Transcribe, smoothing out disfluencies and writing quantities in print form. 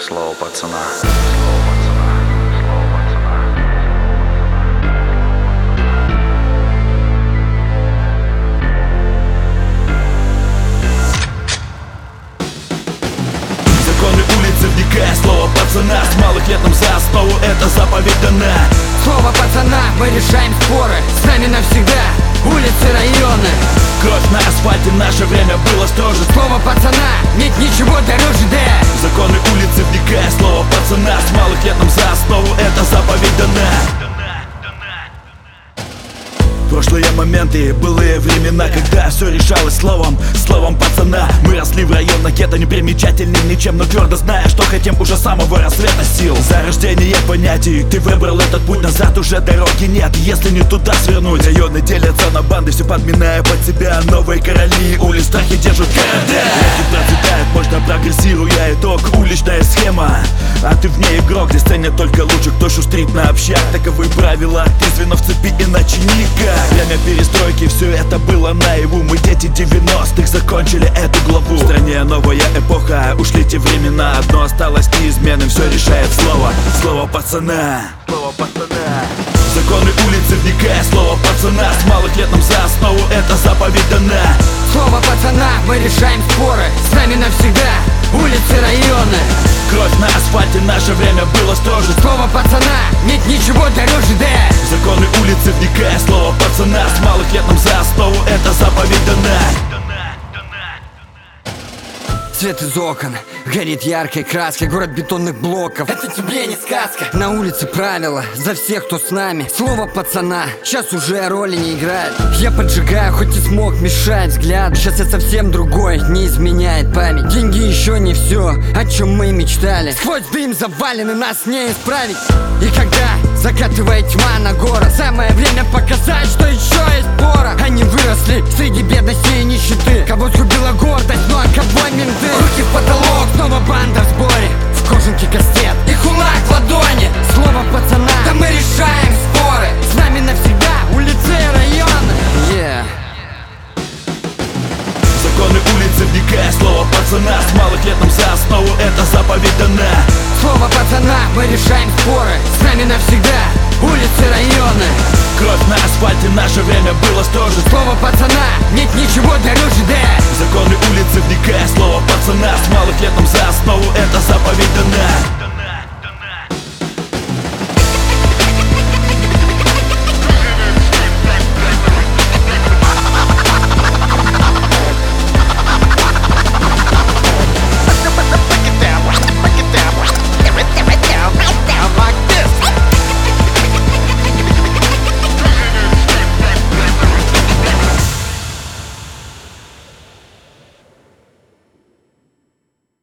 Слово пацана. Законы улицы, вникая, слово пацана. С малых лет нам за основу эта заповедь дана. Слово пацана, мы решаем споры. С нами навсегда улицы, районы. Кровь на асфальте, наше время было строже. Слово пацана, нет ничего дороже, да. Законы улицы, вникая, слово пацана. С малых лет нам за основу эта заповедь дана. Прошлые моменты, былые времена, когда все решалось словом пацана. Мы росли в районах гетто, непримечательным ничем, но твердо зная, что хотим уже с самого рассвета сил. Зарождение понятий, ты выбрал этот путь, назад уже дороги нет, если не туда свернуть. Районы делятся на банды, все подминая под себя. Новые короли улиц страхи держат города. Эти процветают, можно прогрессируя, итог уличная схема. А ты в ней игрок, здесь ценят только лучше, кто шустрит на общак. Таковы правила, ты звено в цепи, иначе никак. Время перестройки, все это было наяву. Мы дети 90-х, закончили эту главу. В стране новая эпоха, ушли те времена. Одно осталось неизменным, все решает слово пацана. Слово пацана. Законы улицы, вникая, слово пацана. С малых лет нам за основу эта заповедь дана. Слово пацана, мы решаем споры. С нами навсегда улицы, районы. Кровь на асфальте, наше время было строже. Слово пацана, нет ничего дороже, да. Законы улицы, вникая, слово пацана. С малых лет нам за основу эта заповедь дана. Свет из окон, горит яркой краской. Город бетонных блоков, это тебе не сказка. На улице правила, за всех, кто с нами. Слово пацана, сейчас уже роли не играет. Я поджигаю, хоть и смог мешать взгляд. Сейчас я совсем другой, не изменяет память. Деньги еще не все, о чем мы мечтали. Сквозь дым завалены, нас не исправить. И когда закатывает тьма на город, самое время показать, что еще есть пора. Они выросли среди бедности и нищеты. Кого сгубила гордость, ну а кого менты. Руки в потолок, снова банда в сборе. В кожанке кастет и кулак в ладони. Слово пацана, да мы решаем споры. С нами навсегда улицы и районы. Законы улицы, вникая, слово пацана. С малых лет нам за основу эта заповедь дана. Слово пацана, мы решаем споры. С нами навсегда улицы, районы. Кровь на асфальте, наше время было строже. Слово пацана, нет ничего дороже, да. Законы улицы, вникая, слово пацана. С малых лет нам за основу эта заповедь дана.